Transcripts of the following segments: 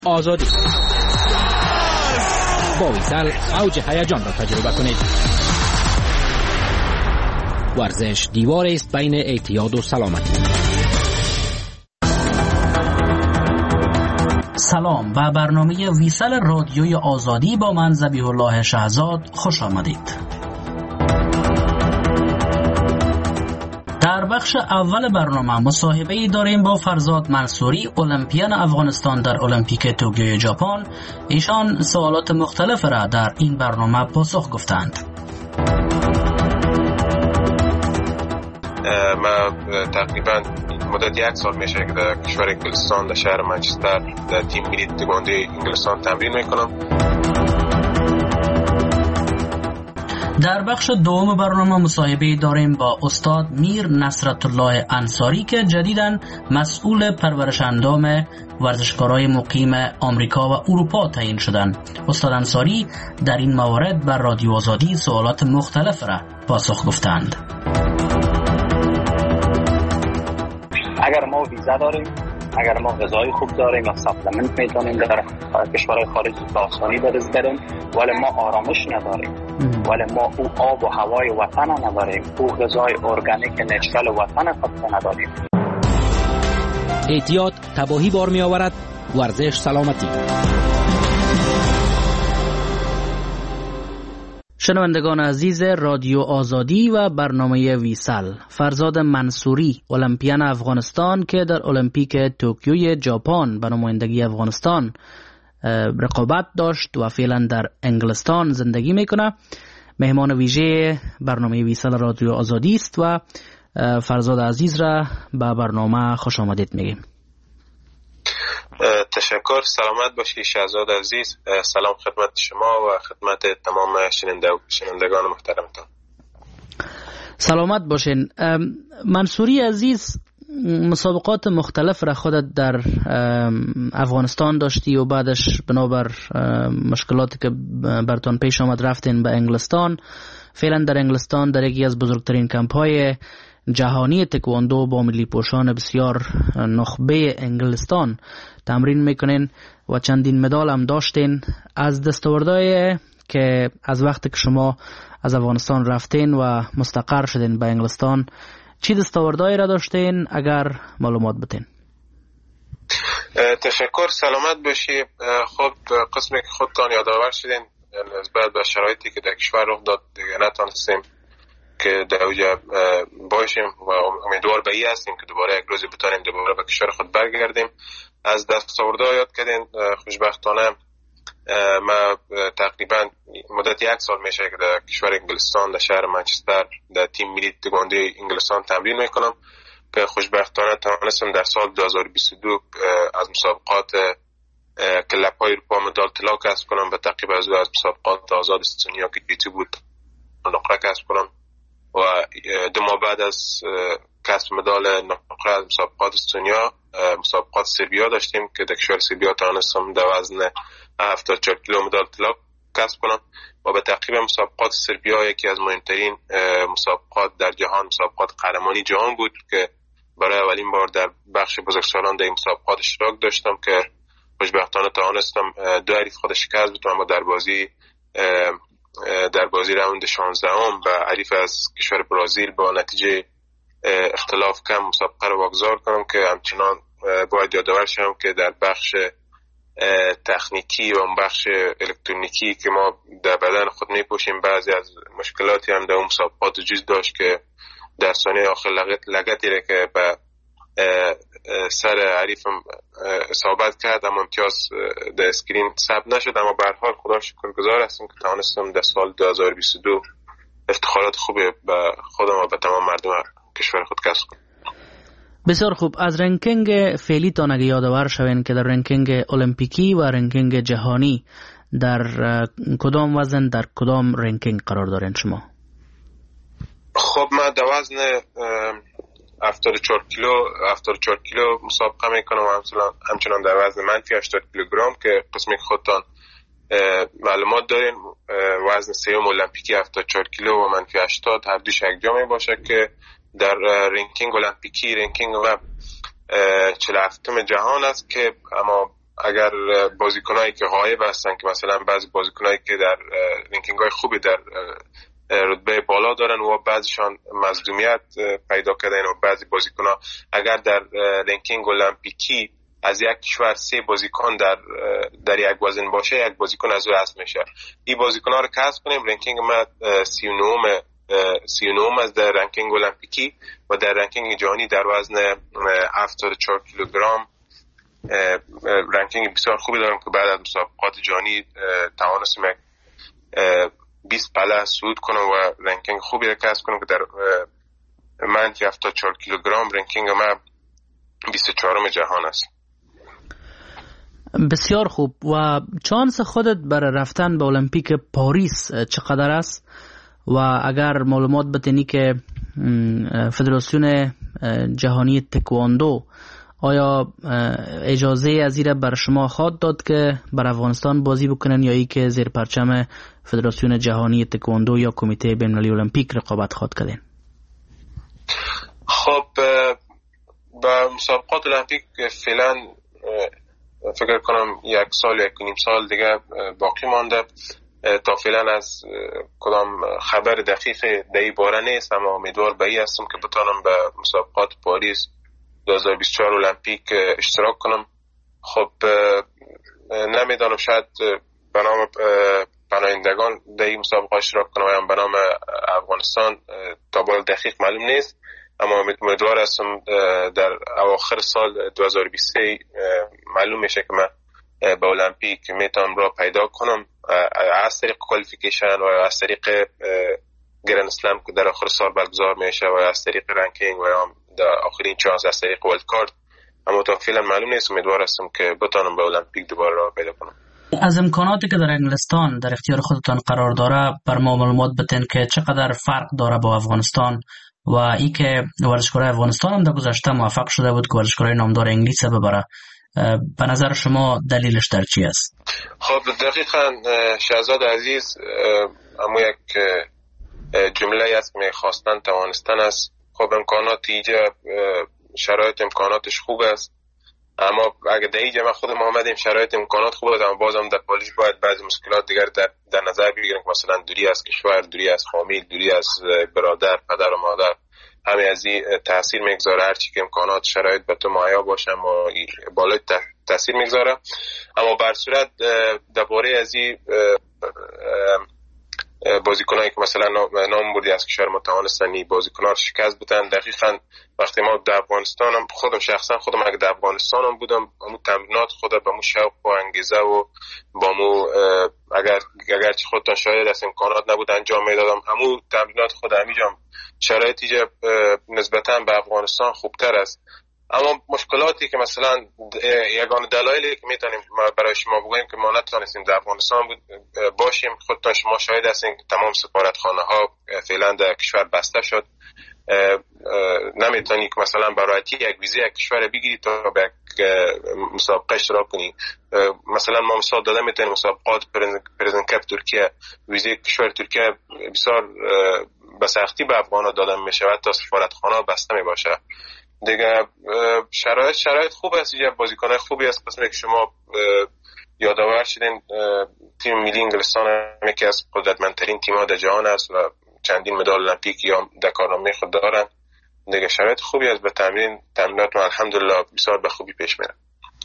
آزادی با ویسل اوج هیجان را تجربه کنید. ورزش دیواری است بین اعتیاد و سلامتی. سلام، به برنامه ویسل رادیوی آزادی با من ذبیح الله شهزاد خوش آمدید. در بخش اول برنامه مصاحبه‌ای داریم با فرزاد منصوری، المپیان افغانستان در المپیک توکیو ژاپن. ایشان سوالات مختلف را در این برنامه پاسخ گفتند. من تقریبا مدت 1 سال میشه که در کشور انگلستان در شهر منچستر در تیم ملی تکواندو انگلستان تمرین میکنم. در بخش دوم برنامه مصاحبه داریم با استاد میر نصرت الله انصاری که جدیداً مسئول پرورش اندام ورزشکارای مقیم آمریکا و اروپا تعیین شدند. استاد انصاری در این موارد بر رادیو آزادی سوالات مختلف را پاسخ گفتند. اگر ما ویزا داریم، اگر ما غذای خوب داریم و ساپلمنت میتونیم در کشورهای خارجی به آسانی دریافت کنیم، ولی ما آرامش نداریم، ولی ما او آب و هوای وطن نداریم، او غذای ارگانیک نچرال وطن خود نداریم. اعتیاد تباهی بار می آورد، ورزش سلامتی. شنوندگان عزیز رادیو آزادی و برنامه ویسل، فرزاد منصوری، المپیان افغانستان که در المپیک توکیو ژاپن به نمایندگی افغانستان رقابت داشت و فعلا در انگلستان زندگی میکنه، مهمان ویژه برنامه ویسل رادیو آزادی است و فرزاد عزیز را به برنامه خوش آمدید میگیم. تشکر. سلامت باشی شهزاد عزیز. سلام خدمت شما و خدمت تمام شنوندگان محترمتان. سلامت باشین. منصوری عزیز، مسابقات مختلف را خودت در افغانستان داشتی و بعدش بنابر مشکلاتی که برتان پیش آمد رفتین به انگلستان. فعلا در انگلستان در یکی از بزرگترین کمپ‌های جهانی تکواندو با ملی پوشان بسیار نخبه انگلستان تمرین میکنین و چندین مدال هم داشتین. از دستاوردهای که از وقتی که شما از افغانستان رفتین و مستقر شدین به انگلستان، چی دستاوردهایی را داشتین اگر معلومات بدین؟ تشکر. سلامت باشی. خب قسمی که خودتان یادآور شدین نسبت به شرایطی که در کشور رخ داد دیگه نتونستیم که در اوجه باشیم و امیدوار به این هستیم که دوباره یک روزی بتونیم دوباره به کشور خود برگردیم. از دستاوردها یاد کردین. خوشبختانه ما تقریبا مدت 1 سال میشه که در کشور انگلستان در شهر منچستر در تیم ملی تکواندو انگلستان تمرین میکنم که خوشبختانه توانستم در سال 2022 از مسابقات کلپ‌های اروپا مدال طلا کسب کنم و تقریبا از مسابقات آزاد استونیا که بیتی بود نقره کسب کنم و 2 ماه بعد از کسب مدال نقره از مسابقات استونیا مسابقات سربیا داشتیم که در کشور سربیا توانستم در وزن 74 کیلو مدال طلا کسب کنم و به تقریبا مسابقات سربیا یکی از مهمترین مسابقات در جهان، مسابقات قهرمانی جهان بود که برای اولین بار در بخش بزرگسالان در این مسابقات اشتراک داشتم که خوشبختانه توانستم 2 حریف خود شکست بدم و در بازی راوند 16 به حریف از کشور برزیل با نتیجه اختلاف کم مسابقه رو واگذار کنم که همچنان باید یادآور شم که در بخش تکنیکی و بخش الکترونیکی که ما در بدن خود میپوشیم بعضی از مشکلاتی هم در اون مسابقات وجود داشت که در ثانیه آخر لگتی را که به سر حریفم اصابت کرد اما امتیاز در اسکرین ثبت نشد، اما به هر حال خدا شکرگزار هستم که توانستم در سال 2022 افتخارات خوبی به خودم و به تمام مردم کشور خود کسب کنم. بسیار خوب. از رنکینگ فعلی تان اگه یادآور شوین که در رنکینگ المپیکی و رنکینگ جهانی در کدام وزن در کدام رنکینگ قرار دارین شما؟ خب من در وزن 74 کیلو مسابقه میکنم و همچنان در وزن منفی 80 کیلوگرم که قسمی که خودتان معلومات دارین وزن سیوم المپیکی 74 کیلو و منفی 80 هر دوش یک جا می باشه که در رنکینگ المپیکی رنکینگ و 47 جهان است که اما اگر بازیکنایی که غایب هستن که مثلا بعضی بازیکنایی که در رنکینگ های خوبی در رتبه بالا دارن و بعضیشان مظلومیت پیدا کردن و بعضی بازیکن‌ها اگر در رنکینگ المپیکی از یک کشور 3 بازیکن در یک وزن باشه، یک بازیکن از او حذف میشه. این بازیکن‌ها رو کسب کنیم. رنکینگ ما 39 از در رنکینگ المپیکی و در رنکینگ جهانی در وزن 74 کیلوگرم رنکینگ بسیار خوبی دارم که بعد از مسابقات جهانی توانستم 20 پله صعود کنم و رنکینگ خوبی را کسب کنم که در منفی 74 کیلوگرم رنکینگ ما 24م جهان است. بسیار خوب. و چانس خودت برای رفتن به المپیک پاریس چقدر است؟ و اگر معلومات بتینی که فدراسیون جهانی تکواندو آیا اجازه از این بر شما خواهد داد که بر افغانستان بازی بکنن یا ای که زیر پرچم فدراسیون جهانی تکواندو یا کمیته بین‌المللی المپیک رقابت خواهد کردن؟ خب با مسابقات المپیک فعلا فکر کنم 1 سال 1.5 سال دیگه باقی مانده. تا فعلا از کدام خبر دقیق در این باره نیست، اما امیدوار به این هستم که بتانم به مسابقات پاریس 2024 المپیک اشتراک کنم. خب نمیدانم، شاید به نام پناهندگان در این مسابقه اشتراک کنم یا به نام افغانستان تا بالا دقیق معلوم نیست، اما امیدوار هستم در اواخر سال 2023 معلوم میشه که من به المپیک میتونم راه پیدا کنم از طریق کوالیفیکیشن و از طریق گرند اسلم که در آخر سال برگزار میشه و از طریق رنکینگ و در آخرین چانس از طریق ورلد کارت. اما تا فعلا معلوم نیست. امیدوار هستم که بتونم به المپیک دوباره راه پیدا کنم. از امکاناتی که در انگلستان در اختیار خودتان قرار داره بر ما معلومات بتین که چقدر فرق داره با افغانستان و ای که ورزشکارای افغانستان هم در گذشته موفق شده بود که ورزشکارای نامدار انگلیس ببره. به نظر شما دلیلش در چی است؟ خب دقیقاً شهزاد عزیز، اما یک جمله است که خواستن توانستن است. خب امکانات اینجا، شرایط امکاناتش خوب است، اما اگر در اینجا من خودم آمدیم شرایط امکانات خوب است، اما بازم در پاریس باید بعضی مشکلات دیگر در نظر بگیریم، مثلا دوری از کشور، دوری از فامیل، دوری از برادر، پدر و مادر. همه از این تاثیر میگذاره. هرچی که امکانات شرایط به تو مهیا باشه و بالای تاثیر میگذاره. اما بر صورت درباره از این بازیکنایی که مثلا نام بردی از کشور متوانستنی بازیکن‌ها رو شکست بدن، دقیقاً وقتی ما در افغانستانم خودم شخصا اگه در افغانستانم بودم همون تمرینات خود به مو شوق و انگیزه و با مو اگر چه خودتان شاید از امکانات نبود انجام میدادم، همون تمرینات خود همینجام شرایطی که نسبتاً به افغانستان خوبتر است. اما مشکلاتی که مثلا یگانه دلایلی که میتونیم برای شما بگوییم که ما نتونستیم در افغانستان باشیم، خودتان شما شاهد هستین که تمام سفارتخانه ها فعلا در کشور بسته شد. نمیتونی که مثلا برای یک ویزه یک کشور بگیری تا به یک مسابقه اشتراک کنی. مثلا ما مثال دادم، میتونیم مسابقات پرزیدنت کپ ترکیه، ویزه کشور ترکیه بسیار به سختی به افغانا دادن میشه و تا سفارتخانه بسته میباشه دیگه. شرایط خوب است، یه بازیکن خوبی است. قسمی که شما یادآور شدین تیم ملی انگلستان یکی از قدرتمندترین تیم‌ها در جهان است و چندین مدال المپیک یا در کارنامه خود دارن دیگه. شرایط خوبی است، به تمرینات الحمدلله بسیار به خوبی پیش میره.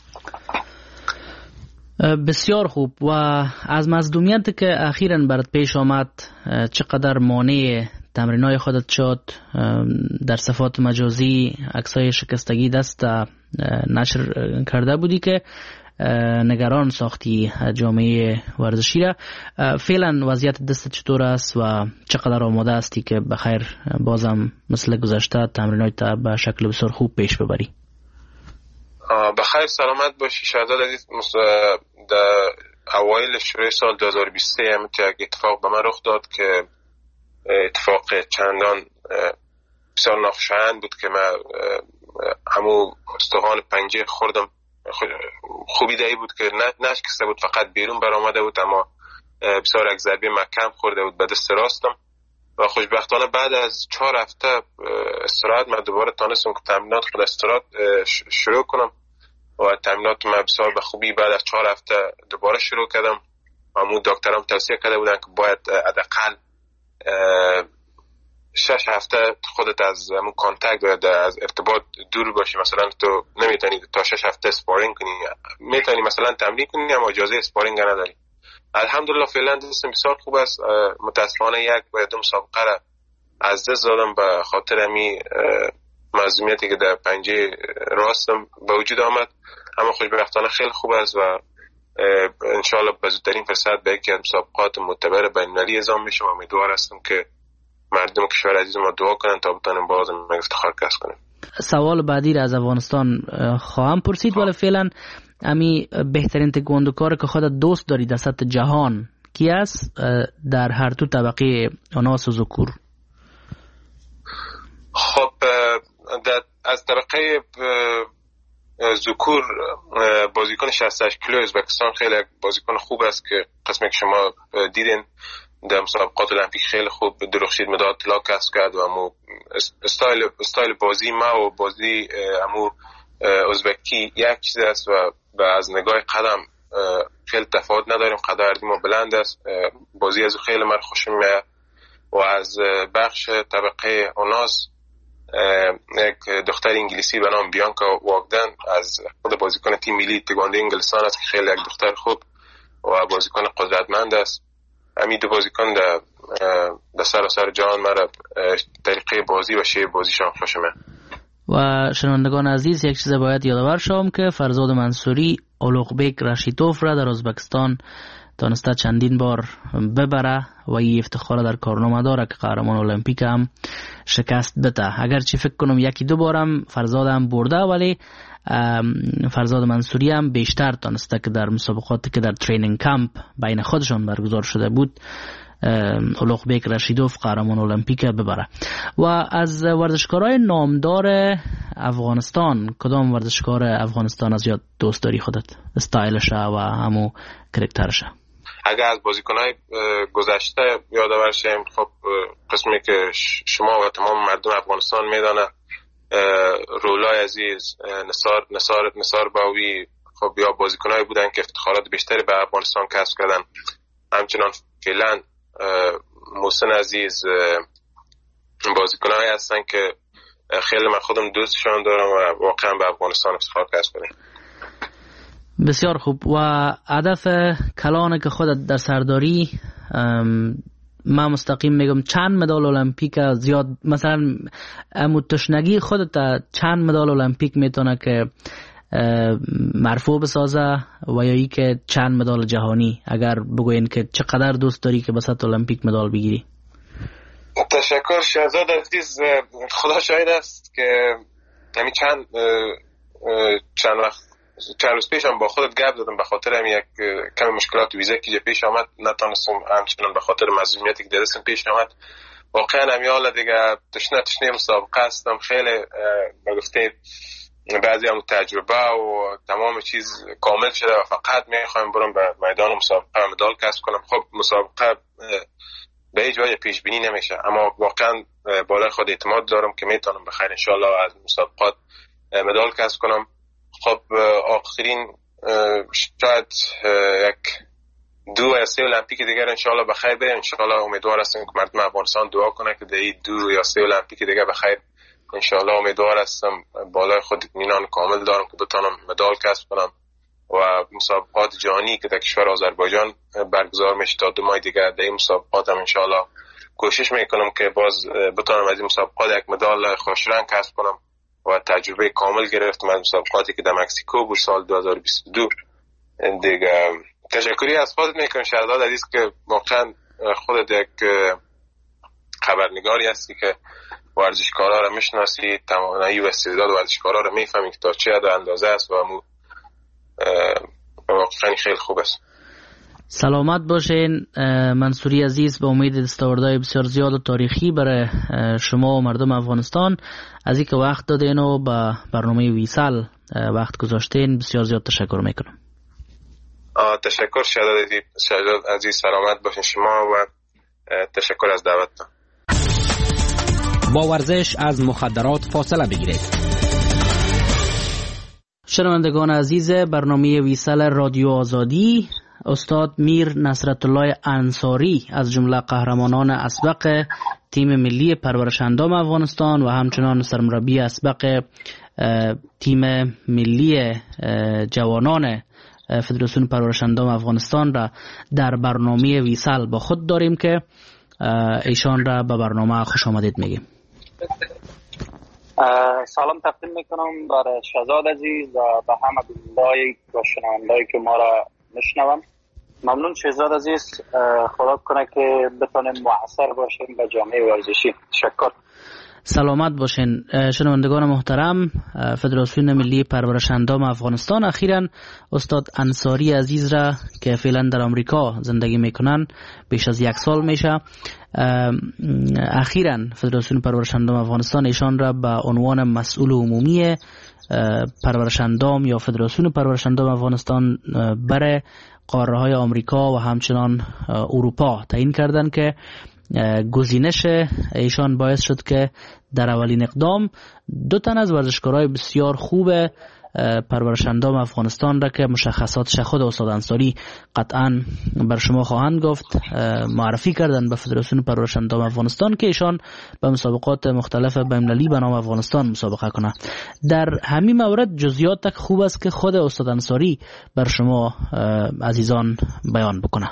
بسیار خوب. و از مصدومیتی که اخیراً برات پیش آمد چقدر مانع تمرینای خودت شد؟ در صفحات مجازی عکسای شکستگی دست نشر کرده بودی که نگران ساختی جامعه ورزشی را. فعلا وضعیت دست چطور است و چقدر آماده هستی که بخیر بازم مثل گذشته تمرینات به شکل بسیار خوب پیش ببری؟ بخیر سلامت باشی شهزاد عزیز. در اوایل شروع سال 2023 یک اتفاق به من رخ داد که اتفاق چندان بسیار ناخوشایند بود که من همو استخوان پنجه خوردم. خوبی دایی بود که نشکسته بود، فقط بیرون برآمده بود، اما بسیار یک ضربه محکم خورده بود به دست راستم و خوشبختانه بعد از 4 هفته استراحت من دوباره تانستم که تمرینات خود استراحت شروع کنم و تمرینات من بسیار به خوبی بعد از 4 هفته دوباره شروع کردم. همون دکترام توصیه کرده بودن که باید حداقل 6 هفته خودت از همون کانتکت و از ارتباط دور باشی. مثلا تو نمیتونی تا 6 هفته اسپارینگ کنی، میتونی مثلا تمرین کنی اما اجازه اسپارینگ نداری. الحمدلله فعلا دستم بسیار خوب است. متاسفانه 1 و 2 مسابقه را از دست دادم به خاطر امی معصومیتی که در پنجه راستم به وجود آمد، اما خوشبختانه خیلی خوب است و انشاءالله به زودترین فرصت به یکی از مسابقات معتبر بین‌المللی اعزام میشم. امیدوار هستم که مردم کشور عزیز ما دعا کنن تا بتونیم باز افتخار کسب کنیم. سوال بعدی را از افغانستان خواهم پرسید، ولی فعلا امی بهترین تکواندوکار که خودت دوست داری در سطح جهان کی است در هر دو طبقه اناث و ذکور؟ خب از طبقه ذکور بازیکن 68 کیلو ازبکستان خیلی بازیکن خوب است که قسمی که شما دیدین در مسابقات المپیک خیلی خوب درخشید، مدال طلا کسب کرد و امو استایل بازی ما و بازی امو ازبکی یک چیز است و از نگاه قدم خیلی تفاوت نداریم. قد ما بلند است، بازی از خیلی من خوشم میاد. و از بخش طبقه اناث یک دختر انگلیسی به نام بیانکا واگدن از خود بازیکن تیم ملی تکواندو انگلستان است که خیلی یک دختر خوب و بازیکن قدرتمند است. همین دو بازیکن در سراسر جهان مرا طریقه بازی و شیوه بازیشان خوشمه. و شنوندگان عزیز، یک چیز باید یادآور شوم که فرزاد منصوری اولوغبک رشیدوف را در ازبکستان تانسته چندین بار ببره و این افتخار در کارنامه داره که قهرمان المپیک هم شکست بده. اگرچه فکر کنم 1-2 بارم فرزاد هم برده، ولی فرزاد منصوری هم بیشتر تانسته که در مسابقاتی که در ترینینگ کمپ بین خودشان برگزار شده بود اولوغبک رشیدوف قهرمان المپیک ببره. و از ورزشکارای نامدار افغانستان کدام ورزشکار افغانستان از یاد دوست داری خودت؟ استایلش و همو کرکترش؟ اگر از بازیکنای گذشته یادآور شیم، خب قسمی که شما و تمام مردم افغانستان میدانه، رولای عزیز، نثار باوی، خب یا بازیکنایی بودن که افتخارات بیشتری به افغانستان کسب کردن. همچنان فعلا محسن عزیز بازیکنایی هستن که خیلی من خودم دوستشان دارم و واقعا به افغانستان افتخار کسب کردن. بسیار خوب. و هدف کلان که خودت در سرداری، من مستقیم میگم چند مدال المپیک زیاد، مثلا تشنگی خودت چند مدال المپیک میتونه که مرفوع بسازه و یا ای که چند مدال جهانی؟ اگر بگوین که چقدر دوست داری که به سطح المپیک مدال بگیری؟ تشکر شهزاد عزیز. خدا شاهد است که همین چند روز پیشم با خودت گپ دادم، به خاطر همین یک کمی مشکلات ویزا که پیش آمد نتونستم، همچنان به خاطر مسئولیتی که درستم پیش آمد. واقعا همین حالا دیگه تشنه مسابقه هستم. خیلی بگفته بعضی هم تجربه و تمام چیز کامل شده و فقط میخوایم برم به میدان مسابقه مدال کسب کنم. خب مسابقه به هیچ وجه پیش بینی نمیشه، اما واقعا بالای خود اعتماد دارم که میتونم بخیر انشالله از مسابقات مدال کسب کنم. خب آخرین شاید 1-2 یا 3 المپیک دیگر انشالله بخیر بریم. انشالله امیدوار هستم که مردم افغانستان دعا کنه که در این 2 یا 3 المپیک دیگر بخیر. انشالله امیدوار هستم بالای خود اطمینان کامل دارم که بتونم مدال کسب کنم و مسابقات جهانی که در کشور آذربایجان برگزار میشه تا 2 ماه دیگر، در این مسابقات هم انشالله کوشش میکنم که باز بتونم از این مسابقات یک مدال خوشرنگ کسب کنم و تجربه کامل گرفتم از مسابقاتی که در مکزیکو بود سال 2022 دیگه. تشکری از خودت میکنم شهزاد عزیز که واقعا خودت یک خبرنگاری هستی که ورزشکارا رو میشناسی، توانایی و استعداد ورزشکارا رو میفهمی که تا چه حد اندازه است و واقعا خیلی خوب است. سلامت باشین منصوری عزیز. به امید دستاوردهای بسیار زیاد و تاریخی برای شما و مردم افغانستان از اینکه وقت دادین و به برنامه ویسال وقت گذاشتین بسیار زیاد تشکر میکنم. تشکر شهزاد عزیز. سلامت باشین شما و تشکر از دعوتتان. با ورزش از مخدرات فاصله بگیرید. شنوندگان عزیز برنامه ویسال رادیو آزادی، استاد میر نصرت الله انصاری از جمله قهرمانان اسبق تیم ملی پرورش اندام افغانستان و همچنان سرمربی اسبق تیم ملی جوانان فدراسیون پرورش اندام افغانستان را در برنامه ویسال با خود داریم که ایشان را به برنامه خوش آمدید میگیم. سلام تقدیم میکنم برای شهزاد عزیز و به همه دوستای و شنوندهایی که ما را میشنوند. ممنون شهزاد عزیز، خدا کنه که بتونیم مؤثر باشیم به جامعه ورزشی. تشکر. سلامت باشین شنوندگان محترم. فدراسیون ملی پرورش اندام افغانستان اخیراً استاد انصاری عزیز را که فعلا در آمریکا زندگی میکنن بیش از 1 سال میشه، اخیراً فدراسیون پرورش اندام افغانستان ایشان را به عنوان مسئول عمومی پرورش اندام یا فدراسیون پرورش اندام افغانستان برای قاره های آمریکا و همچنان اروپا تعیین کردند که گزینش ایشان باعث شد که در اولین اقدام 2 تن از ورزشکارای بسیار خوب پرورش اندام افغانستان را که مشخصاتش خود استاد انصاری قطعا بر شما خواهند گفت معرفی کردن به فدراسیون پرورش اندام افغانستان که ایشان به مسابقات مختلف بین‌المللی به نام افغانستان مسابقه کنه. در همین مورد جزئیات خوب است که خود استاد انصاری بر شما عزیزان بیان بکنه.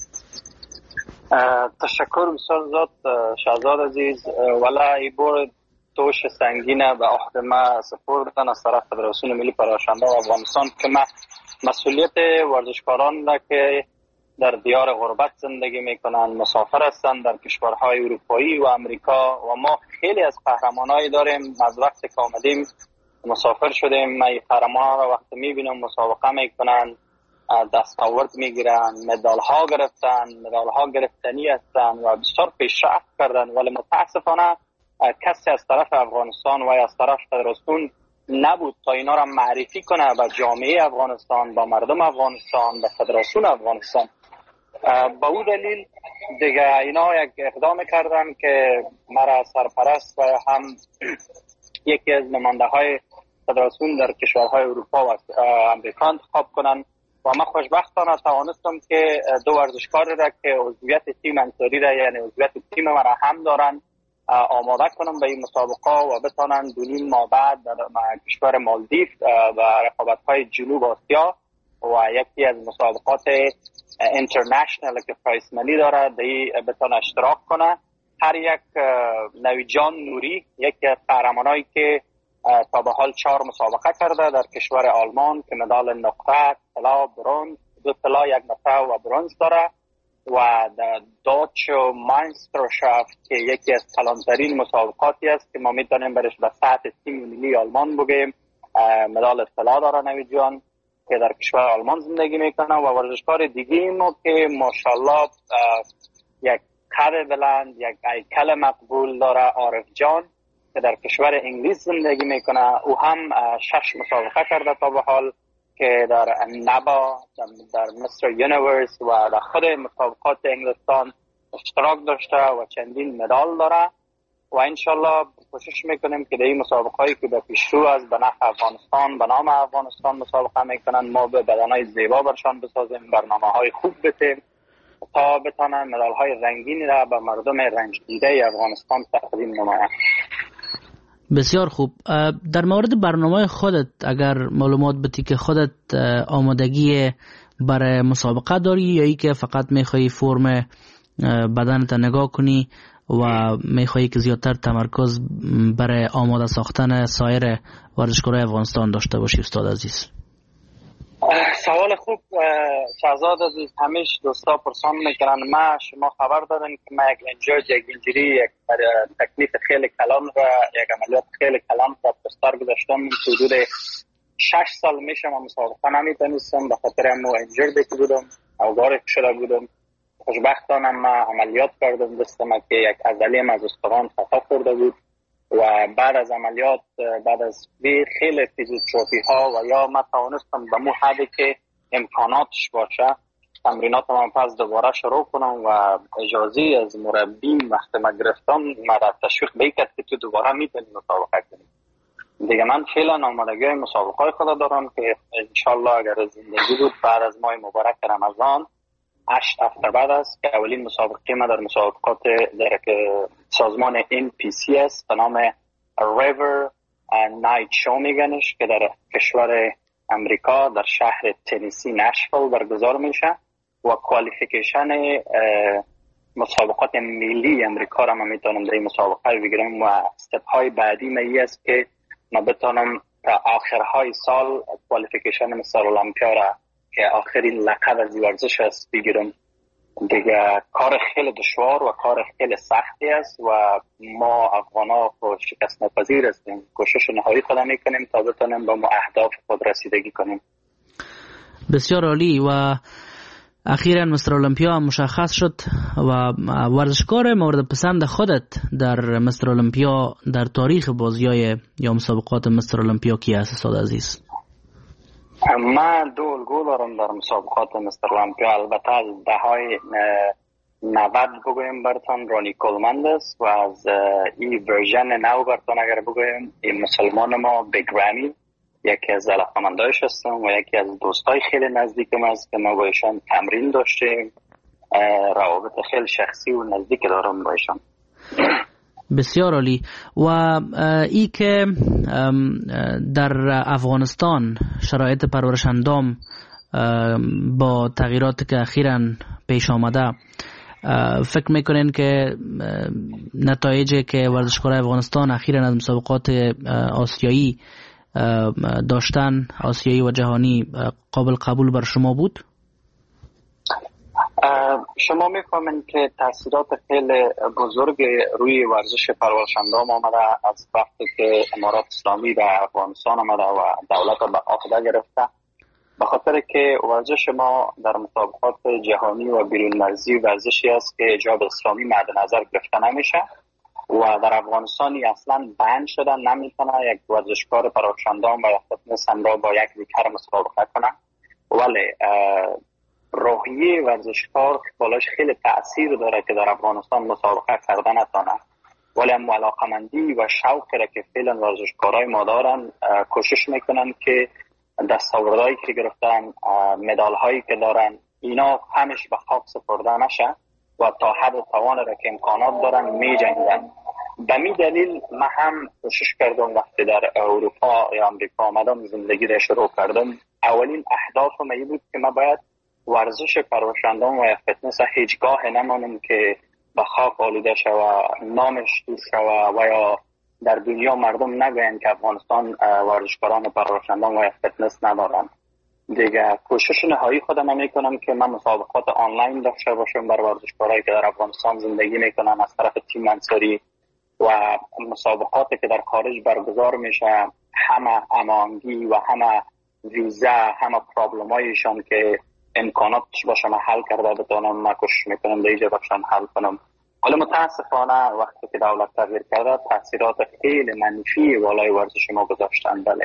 تشکر بسیار زیاد شهزاد عزیز. ولی ای بار دوش سنگینه به عهد ما سپردن از طرف فدراسیون ملی پرورش اندام افغانستان که ما مسئولیت ورزشکاران را که در دیار غربت زندگی میکنن، مسافر هستند در کشورهای اروپایی و امریکا و ما خیلی از قهرمانایی داریم. از وقتی که آمدیم مسافر شدیم، ما این قهرمانان را وقتی میبینم مسابقه میکنن، دستاورد میگیرن، مدال ها گرفتن، مدال ها گرفتنی هستن و بسیار پیشرفت کردن، ولی متاسفانه کسی از طرف افغانستان و از طرف فدراسیون نبود تا اینا را معرفی کنه به جامعه افغانستان، به مردم افغانستان، به فدراسیون افغانستان. با او دلیل دیگه اینا یک اقدام کردن که مرا سرپرست و هم یکی از نماینده های فدراسیون در کشورهای اروپا و امریکا انتخاب کنن و من خوشبختانه توانستم که 2 ورزشکار را که عضویت تیم انصاری را یعنی عضویت تیم من را هم دارن آماده کنم به این مسابقه و بتانن 2.5 ماه بعد در کشور مالدیو و رقابت‌های جنوب آسیا و یکی از مسابقات اینترنشنال که پرایس منی داره بتانه اشتراک کنه. هر یک نویجان نوری یکی از قهرمانایی که تا به حال 4 مسابقه کرده در کشور آلمان که مدال نقره، طلا، برنز، 2 طلا، 1 نقره و برنز داره و دوچ ماینسترشافت که یکی از کلانترین مسابقاتی است که ما میتونیم برش به سطح تیم ملی آلمان بگیم، مدال طلا داره نویجان که در کشور آلمان زندگی میکنه و ورزشکار دیگه ما که ماشاءالله یک قد بلند، یک هیکل مقبول داره، عارف جان که در کشور انگلیس زندگی میکنه. او هم 6 مسابقه کرده تا به حال که در نبا، در مستر یونیورس و در خود مسابقات انگلستان اشتراک داشته و چندین مدال داره و انشالله کوشش میکنیم که در این مسابقه هایی که به پیشرو از به نفع افغانستان به نام افغانستان مسابقه میکنن ما به بدنهای زیبا برشان بسازیم، برنامه های خوب بتیم تا بتانن مدال های رنگین را به مردم رنج دیده افغانستان تقدیم نمایند. بسیار خوب. در مورد برنامه خودت اگر معلومات بدی که خودت آمادگی برای مسابقه داری یا ای که فقط میخوایی فرم بدنت نگاه کنی و میخوایی که زیادتر تمرکز برای آماده ساختن سایر ورزشکارای افغانستان داشته باشی استاد عزیز؟ سوال خوب شهزاد عزیز. همیشه دوستا پرسان میکنن ما شما خبر دارین که ما یک اینجوری یک تکلیف خیلی کلان و یک عملیات خیلی کلان را پستار گذاشتم. حدود 6 سال میشه ما مسابقه نمیتونستم به خاطر امو اینجوری که بودم او وارد شده بودم. خوشبختانه ما عملیات کردم دستم که یک عضله از استخوان خطا خورده بود و بعد از عملیات بعد از خیلی فیزیوتراپی ها و یا ما توانستم به مو حدی که امکاناتش باشه تمرینات من پس دوباره شروع کنم و اجازه از مربیم وقتی ما گرفتم ما را تشویق بیکرد که تو دوباره میتونی مسابقه کنی دیگه من فعلا آمادگی مسابقات خود دارم که انشالله اگر زندگی بود بعد از ماه مبارک رمضان 8 هفته بعد است که اولین مسابقه ما در مسابقات در سازمان NPCS به نام River Night Show میگنش که در کشور امریکا در شهر تنیسی نشویل برگزار میشه و کوالیفیکیشن مسابقات ملی امریکا را ما میتونم در این مسابقه بگیرم و استپ های بعدی ما است که ما بتونم تا آخرهای سال کوالیفیکیشن مستر المپیا را که آخرین لقب از ورزش است بگیرم. دیگه کار خیلی دشوار و کار خیلی سختی است و ما افغانا شکست ناپذیر هستیم. کوشش نهایی خود میکنیم تا بتونیم به اهداف خود رسیدگی کنیم. بسیار عالی. و اخیراً مستر المپیا مشخص شد و ورزشکار مورد پسند خودت در مستر المپیا در تاریخ بازی‌های یا مسابقات مستر المپیا کی است استاد عزیز؟ من 2 الگو دارم در مسابقات مستر المپیا. البته از دههای 90 بگویم براتون رانی کولمند است و از این ورژن نو براتون اگر بگویم این مسلمان ما بگرامی یکی از علاقه‌مندایش هستم و یکی از دوستای خیلی نزدیکم است که ما با ایشان تمرین داشتیم، روابط خیلی شخصی و نزدیک دارم با ایشان. بسیار عالی. و ای که در افغانستان شرایط پرورش اندام با تغییراتی که اخیراً پیش آمده فکر میکنین که نتایجی که ورزشکارای افغانستان اخیراً از مسابقات آسیایی داشتن، آسیایی و جهانی، قابل قبول بر شما بود؟ شما میفهمین که تاثیرات خیلی بزرگ روی ورزش پرورش اندام آمده از وقتی که امارات اسلامی به افغانستان آمده و دولت به عهده گرفته، به خاطر که ورزش ما در مسابقات جهانی و بیرون مرزی ورزشی است که حجاب اسلامی مد نظر گرفته نمیشه و در افغانستانی اصلا بند شده، نمیتونه یک ورزشکار پرورش اندام و یا فتنس را با یک دیگر مسابقه کنه. ولی روحیه ورزشکار بالاش خیلی تأثیر داره که در افغانستان مسابقه کردن نتونه، ولی علاقه‌مندی و شوقی را که فعلا ورزشکارای ما دارن کوشش میکنن که دستاوردهایی که گرفتن، مدال‌هایی که دارن، اینا همش به خاک سپرده نشه و تا حد و توان را که امکانات دارن می جنگن. به می دلیل من هم کوشش کردم وقتی در اروپا یا امریکا آمدم زندگی را شروع کردم، اولین اهدافم این بود که من باید ورزش پرورش اندام و فتنس هیچگاه نمانم که به خاک آلوده شوه، نامش تو شوه و یا در دنیا مردم نگوین که افغانستان ورزشکاران پرورش اندام و فتنس ندارن. دیگه کوشش نهایی خودم میکنم که من مسابقات آنلاین داشته باشم برای ورزشکارایی که در افغانستان زندگی میکنن از طرف تیم انصاری و مسابقاتی که در خارج برگزار میشه همه امانگی و همه ویزا، همه پرابلمایشان که امکاناتش باشه من حل کرده بتونم، من کوشش میکنم دیگه باشم حل کنم. حالا متاسفانه وقتی که دولت تغییر کرده تاثیرات خیلی منفی والای ورزش ما گذاشتن. بله.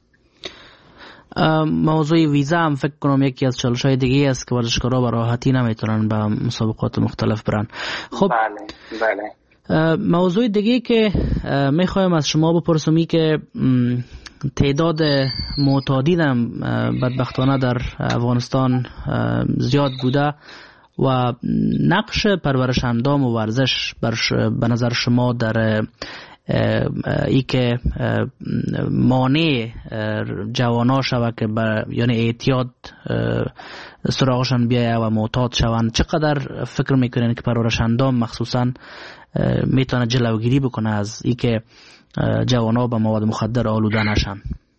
موضوع ویزا هم فکر کنم یکی از چالش‌های دیگه است که ورزشکارا به راحتی نمیتونن به مسابقات مختلف برن. خب بله. موضوع دیگه که میخوایم از شما بپرسم که تعداد معتادین بدبختانه در افغانستان زیاد بوده و نقش پرورش اندام و ورزش به نظر شما در ای که مانع جوانا شود که یعنی اعتیاد سراغشان بیایه و معتاد شوند، چقدر فکر میکنین که پرورش اندام مخصوصا میتونه جلوگیری بکنه از ای که جوانا به مواد مخدر آلوده نشن؟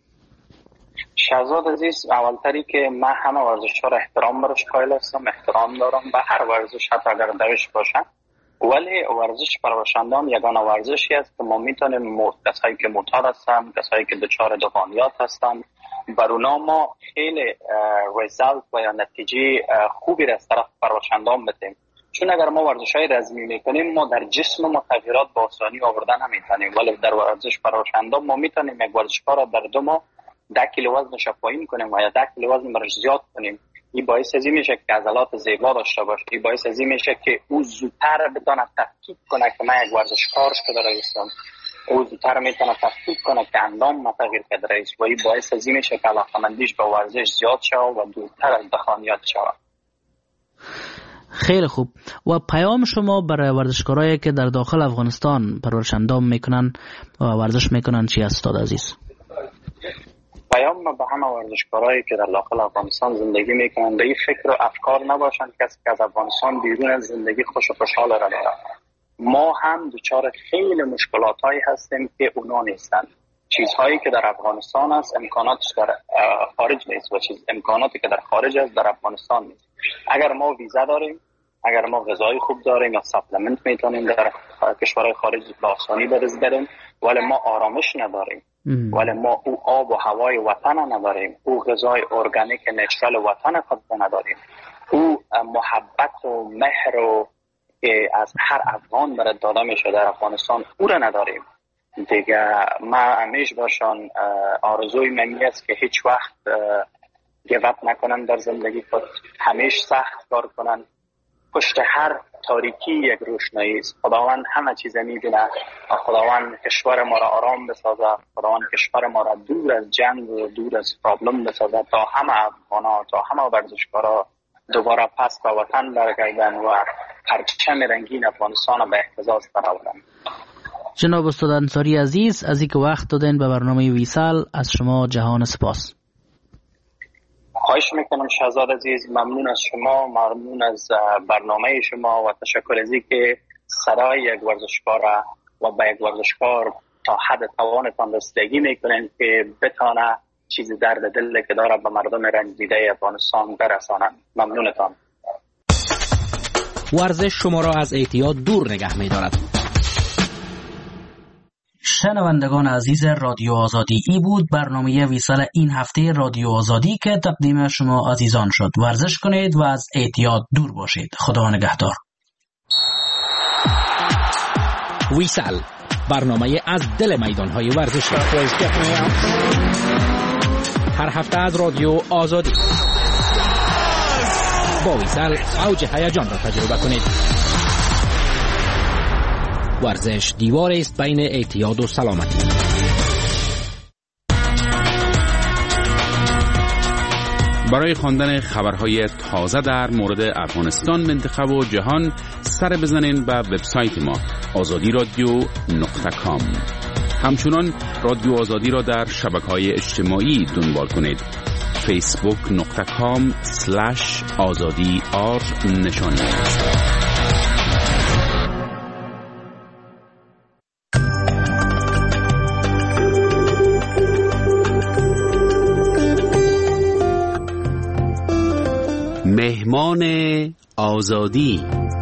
شهزاد عزیز، اولتری که من همه ورزش‌ها را احترام برش قائل هستم، احترام دارم به هر ورزش حتی اگر دوش باشه، ولی ورزش پرورش اندام یگانه ورزشی است که ما میتونیم کسایی که معتاد هستن، کسایی که دچار دهانیات هستن، بر اونا ما خیلی ریزالت و یا نتیجه خوبی را از طرف پرورش اندام بدیم. چون اگر ما ورزش‌های رزمی میکنیم ما در جسم ما تغییرات با آسانی آوردن نمیتونیم، ولی در ورزش پرورش اندام ما میتونیم یک ورزشکار را در 2 ماه 10 کیلو وزنش پایین کنیم و یا 10 کیلو وزن برش زیاد کنیم. این باعث ازی میشه که عضلات زیبا داشته باشه، این باعث ازی میشه که او زودتر بتونه تفکیک کنه که من یک ورزشکار شده هستم. او زودتر میتونه تصدیق کنه که اندام تغییر کرده رئیس و این باعث از این میشه که علاقمندیش به ورزش زیاد شود و دورتر از دخانیات شود. خیلی خوب. و پیام شما برای ورزشکارایی که در داخل افغانستان پرورش اندام میکنن و ورزش میکنن چی است استاد عزیز؟ پیام ما به همه ورزشکارایی که در داخل افغانستان زندگی میکنن به این فکر و افکار نباشند کسی که از افغانستان بیرون از زندگی خوش و خوشحال را دارد. ما هم دچار خیلی مشکلاتایی هستیم که اونا نیستند. چیزهایی که در افغانستان است امکاناتش در خارج نیست و امکاناتی که در خارج است در افغانستان نیست. اگر ما ویزا داریم، اگر ما غذای خوب داریم یا ساپلمنت میتونیم در کشورهای خارج به آسانی به دست بیاریم، ولی ما آرامش نداریم، ولی ما او آب و هوای وطن نداریم، او غذای ارگانیک نچرال وطن خود نداریم، او محبت و مهر و که از هر افغان برای داده میشه در افغانستان او را نداریم دیگه. ما همیشه باشان آرزوی من است که هیچ وقت گیواب نکنن در زندگی خود، همیشه سخت کار کنن. پشت هر تاریکی یک روشنایی است. خداوند همه چیز میبینه. خداوند کشور ما را آرام بسازه، خداوند کشور ما را دور از جنگ و دور از پرابلم بسازه تا همه افغانا، تا همه ورزشکارا دوباره پس به وطن برگردن و پرچم رنگین افغانستان را به اهتزاز درآورن. جناب استاد انصاری عزیز، از اینکه وقت دادین به برنامه ویسال از شما جهان سپاس. خواهش میکنم شهزاد عزیز، ممنون از شما، ممنون از برنامه شما و تشکر از اینکه صدای یک ورزشکار و به یک ورزشکار تا حد توانتان رسیدگی میکنین که بتانه چیزی درد دل که داره به مردم رنج دیده افغانستان برسانند. ممنونتان. ورزش شما را از اعتیاد دور نگه می‌دارد. شنوندگان عزیز رادیو آزادی، ای بود برنامه ویسال این هفته رادیو آزادی که تقدیم شما عزیزان شد. ورزش کنید و از اعتیاد دور باشید. خدا نگهدار. ویسال، برنامه از دل میدان‌های ورزشی. هر هفته از رادیو آزادی. با ویسال اوج هیجان را تجربه کنید. ورزش دیواری است بین اعتیاد و سلامتی. برای خواندن خبرهای تازه در مورد افغانستان، منطقه و جهان سر بزنین به وبسایت ما azadi.radio.com. همچنان رادیو آزادی را در شبکه‌های اجتماعی دنبال کنید. facebook.com/azadi_r نشانی. مهمان آزادی.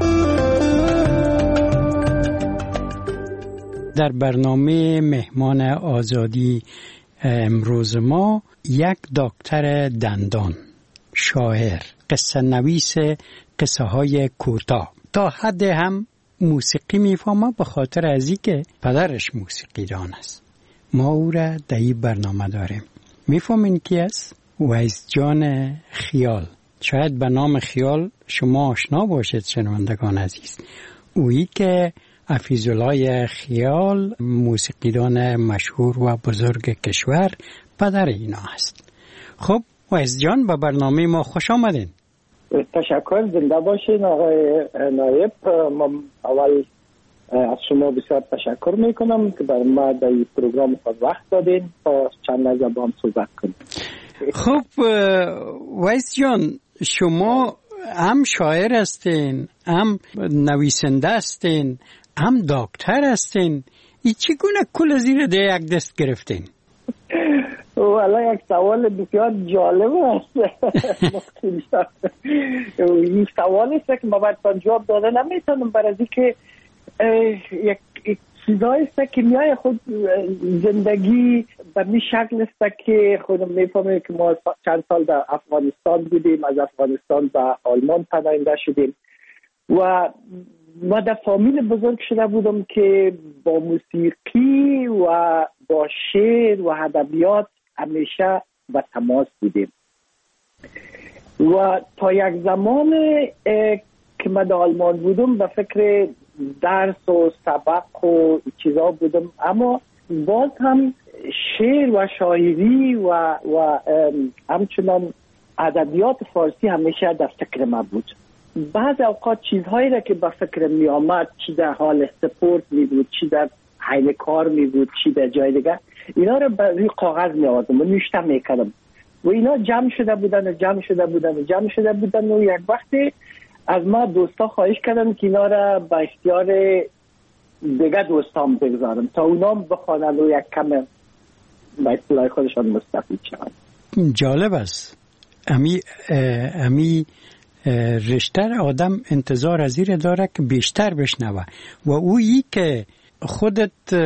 در برنامه مهمان آزادی امروز ما یک دکتر دندان، شاعر، قصه نویس قصه های کوتاه، تا حد هم موسیقی میفهمه به خاطر از اینکه پدرش موسیقی دان است. ما او را در این برنامه داریم. میفهمین کی است؟ ویس جان خیال. شاید به نام خیال شما آشنا باشید شنوندگان عزیز. اویی که حفیظالله خیال، موسیقیدان مشهور و بزرگ کشور، پدر اینا است. خب ویس جان، به برنامه ما خوش آمدین. تشکر، زنده باشین آقای نایب. ما اول از شما بسیار تشکر میکنم که بر ما در این پروگرام خود وقت دادین تا چند زبان صحبت کنیم. خب ویس جان، شما هم شاعر هستین، هم نویسنده هستین، هم دکتر هستین. ای چگونه کل زیر ده یک دست گرفتین؟ والا یک سوال بسیار جالب است. این سوال است که ما باید جواب داده نمیتونم، برای اینکه یک چیزایی است که میای خود زندگی به می شکل است که خودم میفهمم که ما چند سال در افغانستان بودیم، از افغانستان به آلمان پناهنده شدیم و ما در فامیل بزرگ شده بودم که با موسیقی و با شعر و ادبیات همیشه به تماس بودیم و تا یک زمان که من در آلمان بودم به فکر درس و سبق و چیزا بودم، اما باز هم شعر و شاعری و همچنان ادبیات فارسی همیشه در فکر ما بود. بعض اوقات چیزهایی را که به فکر می آمد، چی در حال سپورت می بود، چی در حین کار می بود، چی در جای دیگه، اینا را به روی کاغذ می آوردم و نوشته می کردم و اینا جمع شده بودن و یک وقتی از ما دوستا خواهش کردم که اینا را به اختیار دیگه دوستان بگذارم تا اونام بخوانند و یک کم به اصطلاح خودشان مستفید شوند. جالب است. امی رشتر آدم انتظار از این داره که بیشتر بشنوه و اویی که خودت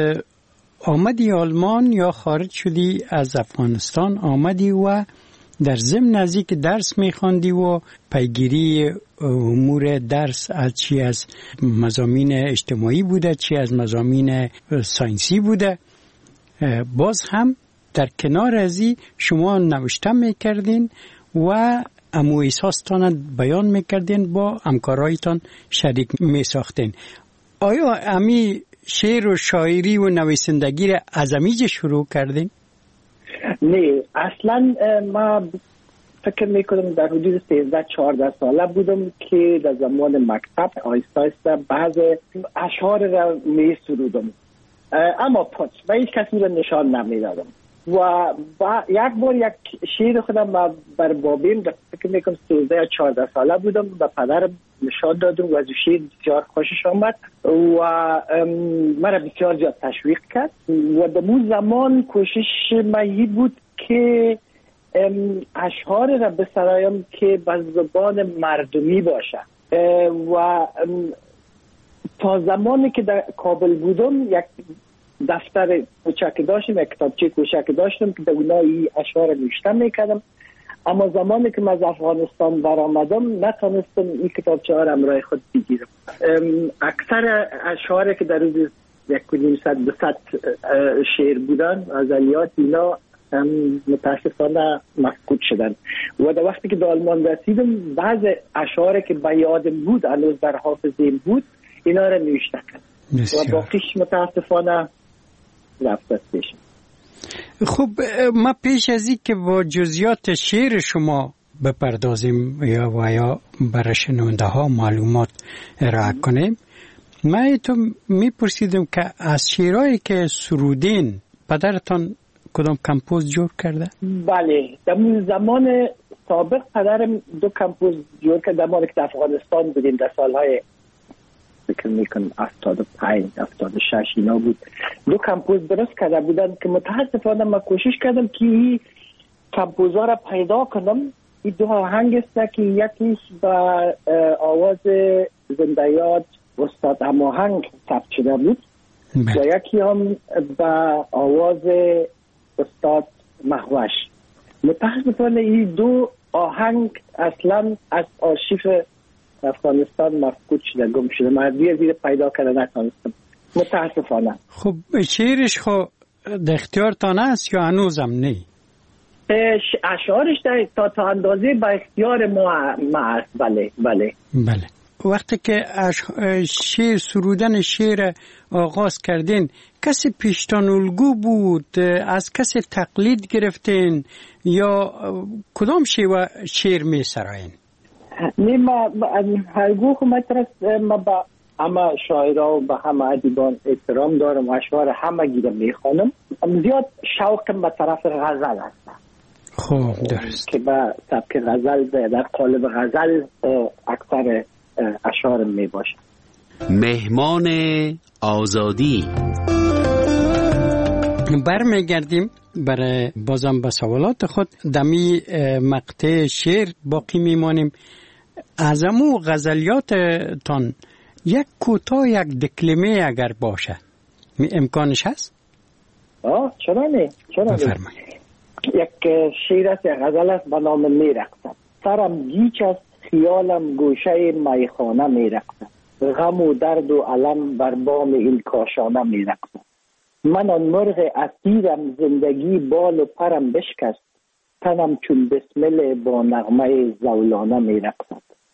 آمدی آلمان یا خارج شدی از افغانستان آمدی و در ضمن نزدیک درس میخواندی و پیگیری امور درس از چی از مضامین اجتماعی بوده چی از مضامین ساینسی بوده، باز هم در کنار ازی شما نوشته میکردین و امو احساستان بیان میکردین با همکارایتان شریک میساختین. آیا امی شعر و شاعری و نویسندگی را از امیج شروع کردین؟ نه، اصلا ما فکر میکنم در حدود 13-14 ساله بودم که در زمان مکتب آیسته آیسته بعض اشعار را می سرودم، اما پس و هیچ کسی را نشان نمیدادم و یک بار یک شعر خودم بر بابیم فکر میکنم 13-14 ساله بودم به پدرم نشان دادم و از شعر بسیار خوشش آمد و مرا بسیار زیاد تشویق کرد و در اون زمان کوشش من بود که اشعار را بسرایم که به زبان مردمی باشه و تا زمانی که در کابل بودم یک دفتر کوچک داشتم، یک کتابچه کوچک داشتم که در اونها این اشعار نوشته میکردم، اما زمانی که من از افغانستان برآمدم نتونستم این کتابچه ها را همراه خود بگیرم. اکثر اشعاری که در روز 1.5-200 شعر بودن غزلیات اینا متاسفانه مفقود شدن و در وقتی که در آلمان رسیدم بعض اشعاری که به یادم بود هنوز در حافظه‌ام بود اینا را نوشته کردم و باقیش متاسفانه رفت پیش. خب ما پیش از این که با جزئیات شعر شما بپردازیم یا برای شنونده ها معلومات ارائه کنیم، من تو میپرسیدم که از شعرهایی که سرودین پدرتان کدام کمپوز جور کرده؟ بله، در زمان سابق پدرم 2 کمپوز جور کرده. ما که در افغانستان بودیم در سالهای فکر میکنم 75-76 اینا بود، 2 کمپوز درست کرده بودن که متاسفانه من کوشش کردم که این کمپوزها را پیدا کنم. این 2 آهنگ است که یکیش با آواز زنده یاد استاد هماهنگ ثبت شده بود و یکی هم با آواز استاد مهوش. متاسفانه این 2 آهنگ اصلا از آرشیو افغانستان مفقود شده، گم شده. من زیر پیدا کردن نتونستم متاسفانه. خب شعرش خو در اختیارتان است یا هنوزم نه؟ اشعارش تا اندازه با اختیار ما است. بله. وقتی که شعر سرودن شعر آغاز کردین کسی پیشتان الگو بود؟ از کسی تقلید گرفتین یا کدام شعر می سراین؟ نه، ما الگو ما با همه شاعرها و با همه ادیبان احترام دارم و اشعار همه گیرم میخوانم. زیاد شوقم به طرف غزل هست. خوب درست. که با سبک غزل در قالب غزل اکثر اشعارم می باشه. مهمان آزادی. برمیگردیم برای بازم به سوالات خود. دمی مقطع شعر باقی میمانیم. از امو غزلیاتتان یک کوتاه یک دکلمه اگر باشه امکانش هست؟ چرا نه؟ بفرمایید. یک شعر است، غزل است به نام میرقصد. سرم گیچ است، خیالم گوشه میخانه میرقصد. غم و درد و علم بر بام این کاشانه میرقصد. من آن مرغ اسیرم، زندگی بال و پرم بشکست. تنم چون بسمل با نغمه زولانه میرقصد.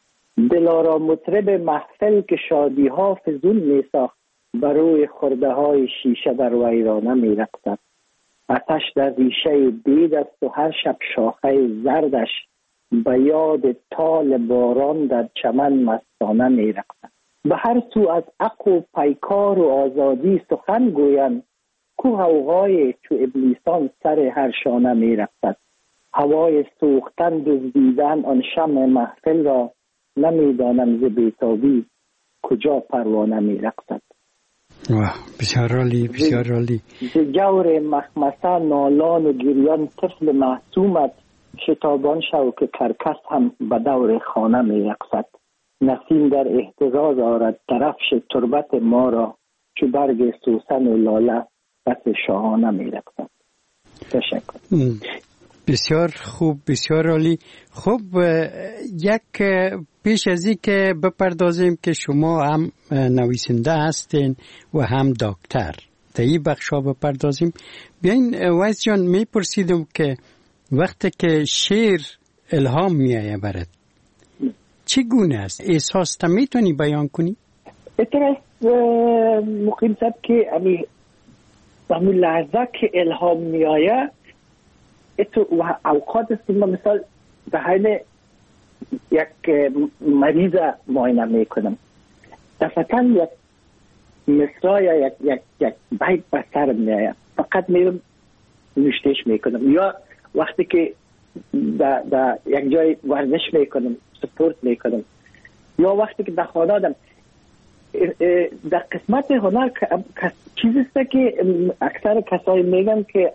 دلارا مطرب محفل که شادی ها فزون می ساخت، بر روی خرده های شیشه در ویرانه می رقصد. آتش در ریشه بید است و هر شب شاخه زردش، به یاد تال باران در چمن مستانه می رقصد. به هر سو از عقل و پیکار و آزادی سخن گویند، کو غوغای چو ابلیسان سر هر شانه می رقصد. هوای سوختن دزدیدن آن شمع محفل را، نمیدانم ز بیتابی کجا پروانه می رقصد. بسیار عالی، بسیار عالی. ز جور مخمسه نالان و گریان طفل معصومت، شتابان شو که کرکس هم به دور خانه می رقصد. نسیم در اهتزاز آرد درفش تربت ما را، چو برگ سوسن و لاله بس شاهانه می رقصد. تشکر. بسیار خوب، بسیار عالی. خب یک پیش از این که بپردازیم که شما هم نویسنده هستین و هم دکتر، در این بخشا بپردازیم. بیاین ویس جان، میپرسیدم که وقتی که شعر الهام میایه برات چگونه است؟ احساس تا میتونی بیان کنی؟ اترس مقیم صد که همون لحظه که الهام میایه و اوقات است که من مثال به حال یک مریض معاینه میکنم، دفعتا یک مصرع یا یک بیت به سر میایه، فقط میرم نوشتهش میکنم. یا وقتی که در یک جای ورزش میکنم، سپورت میکنم، یا وقتی که در خانه آدم در قسمت هنر چیزی است که اکثر کسایی میگن که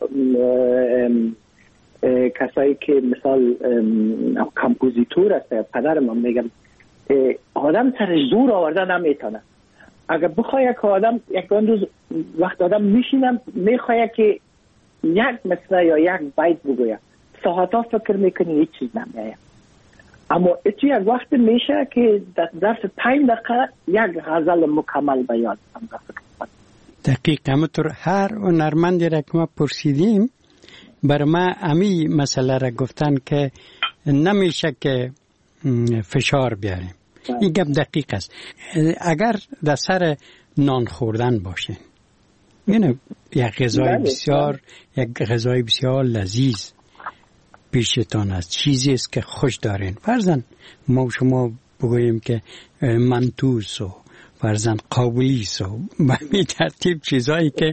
کسایی که مثال کمپوزیتور است، پدر من میگم آدم سرش زور آورده نمیتونه. اگر بخواه که آدم یک روز وقت آدم میشینم میخواه که یک مصرع یا یک بیت بگوید، ساعتا فکر میکنی هیچ چیز نمیایه، اما اتو یک وقت میشه که در ظرف 5 دقیقه یک غزل مکمل بیان کنم. دقیق. همونطور هر هنرمندی را که ما پرسیدیم بر ما امی مسئله را گفتن که نمیشه که فشار بیاریم. این گپ دقیق است. اگر در سر نان خوردن باشین، یعنی یک غذای بسیار لذیذ پیشتان است، چیزی است که خوش دارین، فرضاً ما و شما بگوییم که منتوس و فرضاً قابلیس و به ترتیب چیزایی که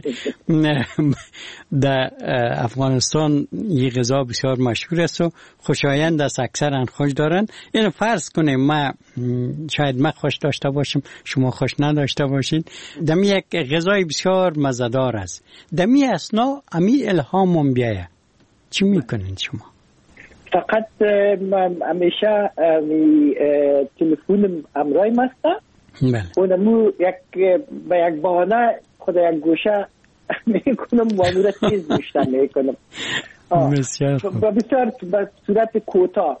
در افغانستان یه غذا بسیار مشهور است و خوشایند است، اکثرا خوش دارن. اینو فرض کنیم ما شاید ما خوش داشته باشیم، شما خوش نداشته باشین، دمی یک غذای بسیار مزه‌دار است، دمی اسنا امی الهامم بیایه، چی میکنین شما؟ فقط من همیشه تلفن امرایم است، اونمو به یک بهانه خود یک گوشه میکنم و امور تیز بیشتر میکنم. بسیار به صورت کوتاه،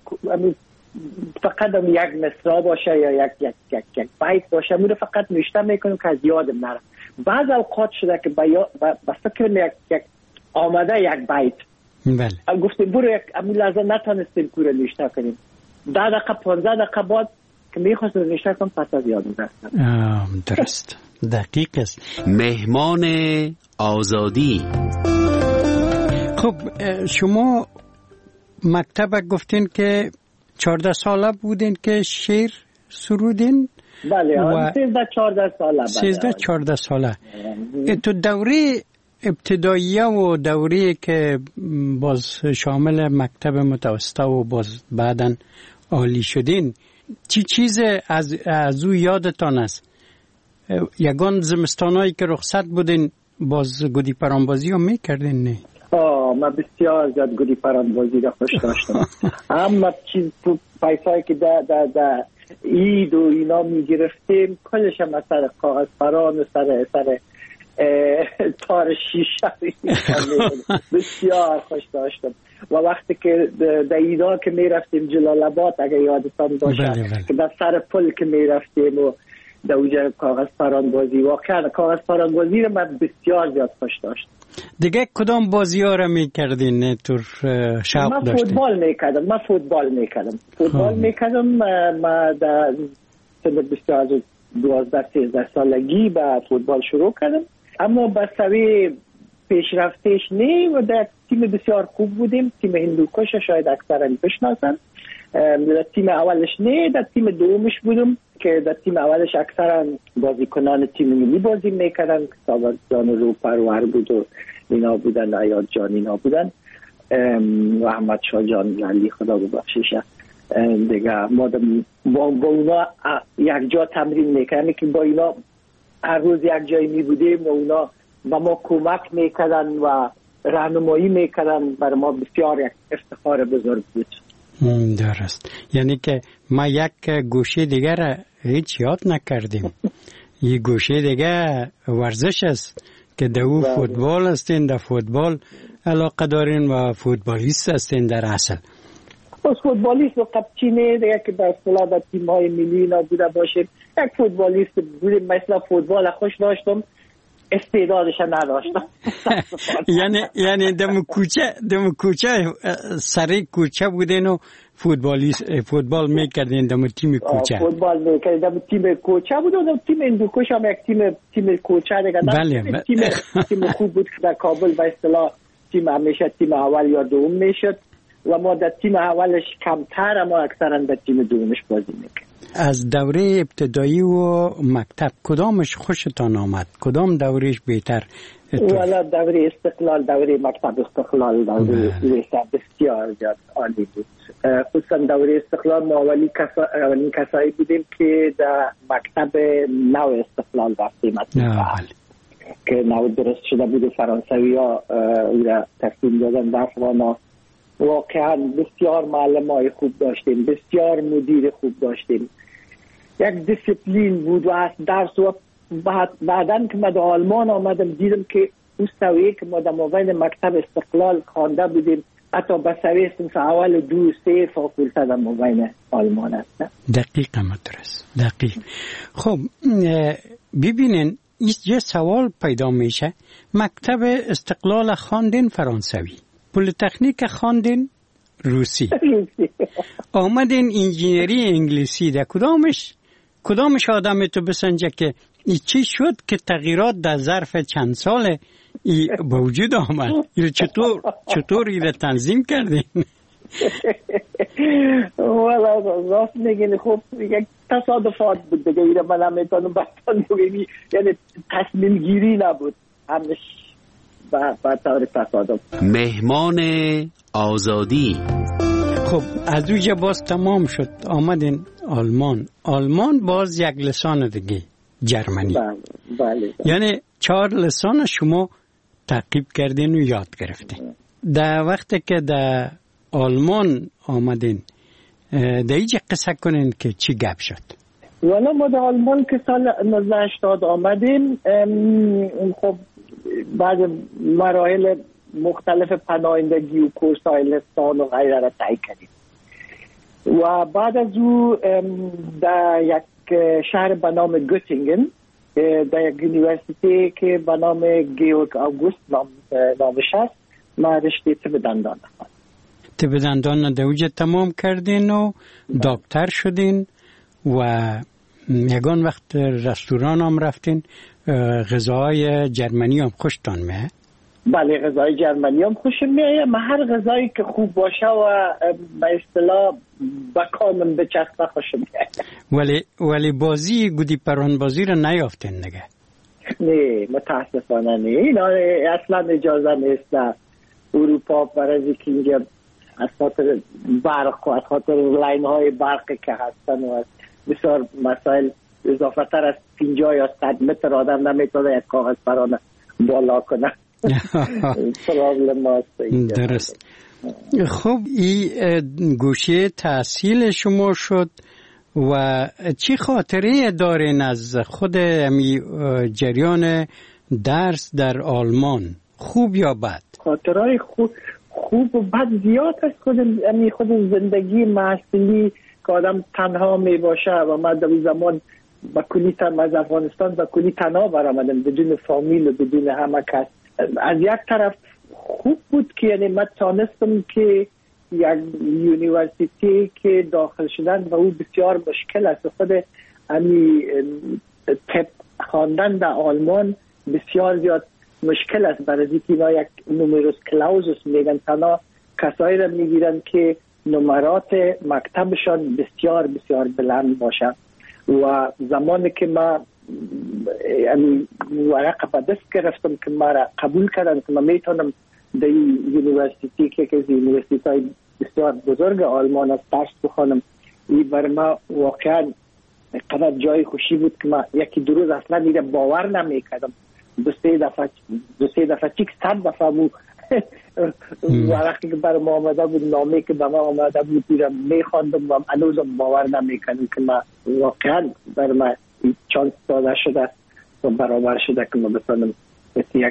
فقط یک مصرع باشه یا یک بیت باشه، امور فقط نوشته میکنم که از یادم نره. بعض اوقات شده که به فکر یک آمده یک بیت، بله، گفتیم برو یک امون لحظه نتانستیم کوره نوشته کنیم، 10 دقیقه 15 دقیقه بعد که میخواستم نوشته کنم پس از یادم رفتم. درست، دقیق است. مهمان آزادی. خب شما مکتب گفتین که 14 ساله بودین که شعر سرودین؟ بله، 13-14 ساله. تو دوره ابتداییه و دوره که باز شامل مکتب متوسطه و باز بعداً عالی شدین، چی چیز از او یادتان است؟ یگان زمستانایی که رخصت بودین باز گودی پرانبازی هم میکردین؟ نه؟ من بسیار زیاد گودی پرانبازی را خوش داشتم. اما چیز تو پیسایی که در عید و اینا میگرفتیم کلش هم سر کاغذ پران و سر تار شیشه بسیار خوش داشتم. و وقتی که در ایدا که میرفتیم جلال آباد، اگر یادتان باشه، که در سر پل که میرفتیم و در اونجا کاغذ پران بازی، واقعا کاغذ پران بازی رو من بسیار زیاد خوش داشتم. دیگه کدام بازی ها را میکردین تو شوق داشتین؟ من فوتبال میکردم. ما در سن 12-13 سالگی با فوتبال شروع کردم، اما با سوی پیشرفتش نه و در تیم بسیار خوب بودیم. تیم هندوکش شاید اکثرا بشناسن. در تیم اولش نه، در تیم دومش بودم که در تیم اولش اکثرا بازیکنان تیم ملی بازی میکردن. سابق جان رو پرور بود و اینا بودن، عیاد جان اینا بودن و احمد شاه جان علی خدا ببخشش دیگه. ما با اونا یک جا تمرین میکردیم که با اینا هر روز یک جایی می بودیم و اونا با ما کمک میکردن و راهنمایی میکردن. برای ما بسیار یک افتخار بزرگ بود. درست. یعنی که ما یک گوشه دیگر هیچ یاد نکردیم. یک گوشه دیگر ورزش است که در او فوتبال هستین، در فوتبال علاقه دارین و فوتبالیست هستین در اصل. بس فوتبالیست و قبچینه دیگه که در اصطلاح در تیم‌های ملی نبوده باشه. یک فوتبالیست بودیم، مثلا فوتبال خوش داشتم، استعدادش نداشتم. یعنی دم کوچه سری کوچه بودین و فوتبال میکردین دم تیم کوچه. فوتبال میکردین دم تیم کوچه بود و تیم هندوکش هم یک تیم کوچه دیگه. بله. تیم خوب بود در کابل به اصطلاح تیم همیشه تیم اول یا دوم میشد و ما در تیم اولش کمتر، اما اکثرا در تیم دومش بازی میکرد. از دوره ابتدایی و مکتب کدامش خوشتان آمد؟ کدام دورهش بهتر؟ والا دوره استقلال، دوره مکتب استقلال دوره بسیار زیاد عالی بود. خصوصا دوره استقلال ما اولین کسایی بودیم که در مکتب نو استقلال رفتیم که نو درست شده بود. فرانسوی ها او را تحصیل دادن در افغانا. واقعا بسیار معلم های خوب داشتیم، بسیار مدیر خوب داشتیم، یک دیسیپلین بود و از درس. و بعدن که ما در آلمان آمدم دیدم که اون سویه که ما در مابین مکتب استقلال خوانده بودیم حتی به سویه صنف اول 2-3 فاکولته در مابین آلمان است. دقیقا مدرس دقیق. خب ببینین یه سوال پیدا میشه. مکتب استقلال خواندین فرانسوی، پلیتکنیک خواندین روسی، آمدین انجینری انگلیسی. در کدامش آدم تو بسنجه که چی شد که تغییرات در ظرف چند سال به وجود آمد؟ چطور ایره تنظیم کردین؟ والا راست میگین. خب یک تصادفات بود دیگه. ایره من نمیتونم بگم، یعنی تصمیم گیری نبود، همش با طور تصادف. مهمان آزادی. خب از اوجه باز تمام شد، آمدین آلمان باز یک لسان دیگه جرمنی. بله. یعنی 4 لسان شما تعقیب کردین و یاد گرفتین. در وقتی که در آلمان آمدین در اینجا قصه کنین که چی گپ شد؟ والا ما در آلمان که سال 1980 آمدیم، خب بعد مراحل مختلف پناهندگی و کورس‌های لسان و غیره را طی کردیم و بعد از او در یک شهر به نام گوتینگن در یک یونیورسیتی که به نام گیورگ آگوست نامش هست ما رشته طب دندان خواندم. طب دندان در اوجه تمام کردین و دکتر شدین و یگان وقت رستوران هم رفتین. غذاهای جرمنی هم خوشتان میه؟ بله غذای جرمنی هم خوشم میایه. من هر غذایی که خوب باشه و به اصطلاح با کامم بچسبه خوشم میایه. ولی بازی گودی پران بازی رو نیافتین نگه؟ نه متاسفانه نه. اینا اصلا اجازه نیست در اروپا برای که اینجا از خاطر برق و از خاطر لاین های برقی که هستن و بسیار مسائل اضافه تر از 50 یا 100 متر آدم نمیتونه یک کاغذ پرانه بالا کنه. پرابلم هست. درست. خب این گوشه تحصیل شما شد و چی خاطره دارین از خود جریان درس در آلمان، خوب یا بد؟ خاطرهای خوب و بد زیاد است. خود زندگی محصولی که آدم تنها می باشه و من در زمان با کلی از افغانستان با کلی تنها برآمدم بدون فامیل و بدون همه کس از یک طرف خوب بود که یعنی من تانستم که یک یونیورسیتی که داخل شدن به او بسیار مشکل است. خود طب خواندن در آلمان بسیار زیاد مشکل است، برای اینکه اینا یک نومروس کلاوزوس میگن، تنها کسایی را میگیرن که نمرات مکتبشان بسیار بسیار بلند باشه. و زمانی که ما ورقه به دست گرفتم که ما را قبول کردن که ما میتونم در یونیورسیتی که از یونیورسیتی های بسیار بزرگ آلمان است درس بخوانم، این برای ما واقعا قدر جای خوشی بود که ما یکی دو روز اصلا میره باور نمیکردم. دو سه دفعه چیک 100 دفعه مو ورقی که برای ما آمده بود، نامه که به ما آمده بود میخواندم و هنوزم باور نمیکردم که ما واقعا برای ما چانس داده شده و برابر شده که ما بتونم یک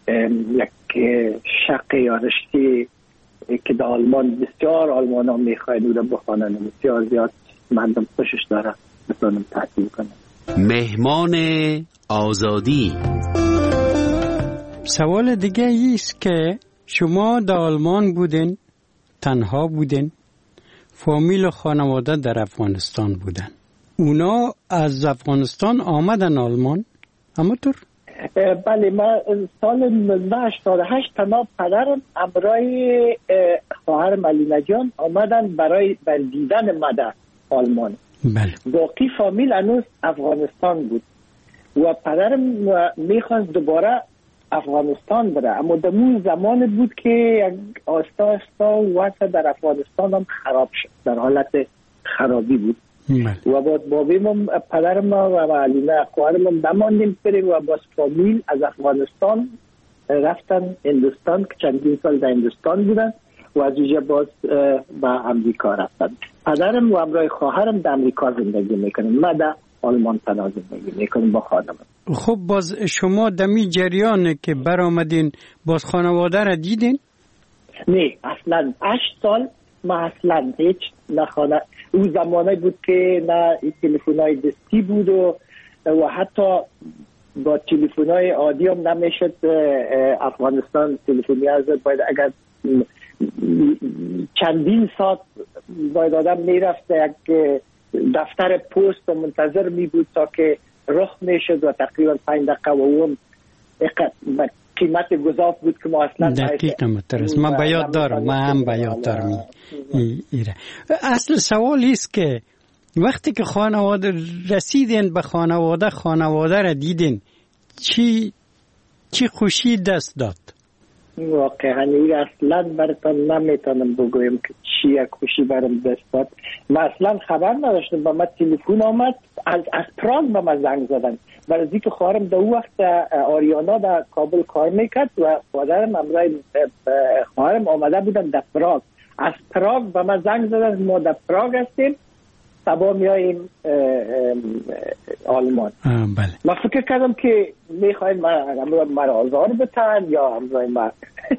شق یا رشته که در آلمان بسیار آلمان ها میخواهد او را بخوانن و بسیار زیاد مردم خوشش داره بتونم تحصیل کنم. مهمان آزادی. سوال دیگه ایست که شما در آلمان بودین، تنها بودین، فامیل و خانواده در افغانستان بودن. اونا از افغانستان آمدن آلمان؟ همونطور؟ بله، من سال 1988 تنها پدرم همراه خواهرم علینا جان آمدن برای دیدن ما در آلمان. بله. باقی فامیل هنوز افغانستان بود و پدرم میخواست دوباره افغانستان بره، اما در اون زمان بود که آستا وضع در افغانستان هم خراب شد، در حالت خرابی بود. و بعد بابیم پدرم و علینا خواهرم نماندیم بریم و باز فامیل از افغانستان رفتن هندوستان که چندین سال در هندوستان بودن و از اونجا باز به امریکا رفتن. پدرم و همراه خواهرم در امریکا زندگی میکنن، ما در آلمان تنها زندگی میکنیم با خانم. خب باز شما دمی جریانه که برآمدین باز خانواده را دیدین؟ نه اصلا 8 سال ما اصلا هیچ نخانه. اون زمانه بود که نه تلفن‌های دستی بود و حتی با تلفن‌های عادی هم نمیشد افغانستان تلفنی از باید اگر چندین ساعت باید آدم میرفت یک دفتر پست و منتظر می بود تا که رخ میشد و تقریبا 5 دقیقه و اون قیمت گذاف بود که ما اصلا دقیقا مترس. من بیاد دارم، من هم بیاد دارم. اصل سوال ایست که وقتی که خانواده رسیدین به خانواده را دیدین چی خوشی دست داد؟ واقعا اصلا براتون نمیتونم بگویم که چی یک خوشی برام دست داد. من اصلا خبر نداشتم، با من تلفن آمد از پراگ به من زنگ زدن، برای اینکه خواهرم در اون وقت آریانا در کابل کار میکرد و پدرم همراه خواهرم آمده بودن در پراگ. از پراگ به من زنگ زدن ما در پراگ هستیم، صبح میاییم آلمان. بله. من فکر کردم که میخواین مرا آزار بتن یا همراه من.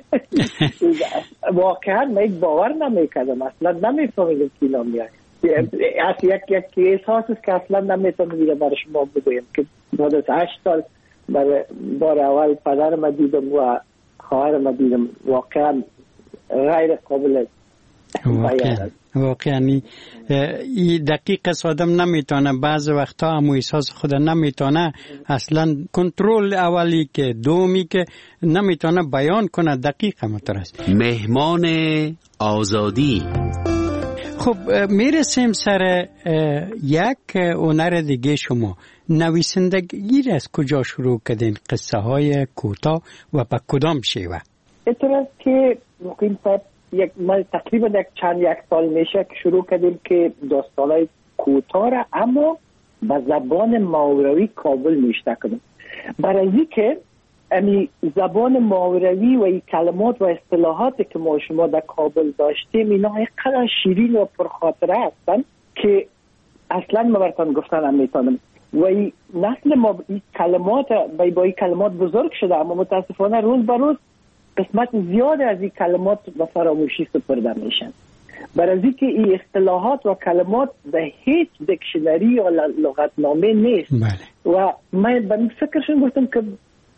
واقعا من باور نمیکردم، اصلا نمیفهمیدم که اینا میاد. یک احساس است که اصلا نمیتونم برای شما بگویم که بعد از 8 سال بار اول پدرم دیدم و خواهرم دیدم. واقعا غیر قابل بیان. واقعا این دقیق است، آدم نمیتونه بعض وقتا همو احساس خود نمیتونه اصلا کنترل اولی که دومی که نمیتونه بیان کنه. دقیق مترس. مهمان آزادی. خب میرسیم سر یک هنر دیگه. شما نویسندگی را از کجا شروع کردین؟ قصه های کوتاه و با کدام شیوه؟ اطلاع که مقیم صاحب ما تقریبا یک سال میشه که شروع کردیم که داستانای کوتاه را اما به زبان ماوروی کابل نوشته کنیم، برای اینکه زبان ماوروی و این کلمات و اصطلاحاتی که ما شما در کابل داشتیم اینا اینقدر شیرین و پرخاطره هستن که اصلا ما براتون گفتن هم میتونم. و این نسل ما این کلمات با این کلمات بزرگ شده، اما متاسفانه روز به روز قسمت زیاد از این کلمات به فراموشی سپرده میشن. برای اینکه این اصطلاحات و کلمات به هیچ دیکشنری یا لغتنامه نیست. بله. و من به فکرشون گفتم که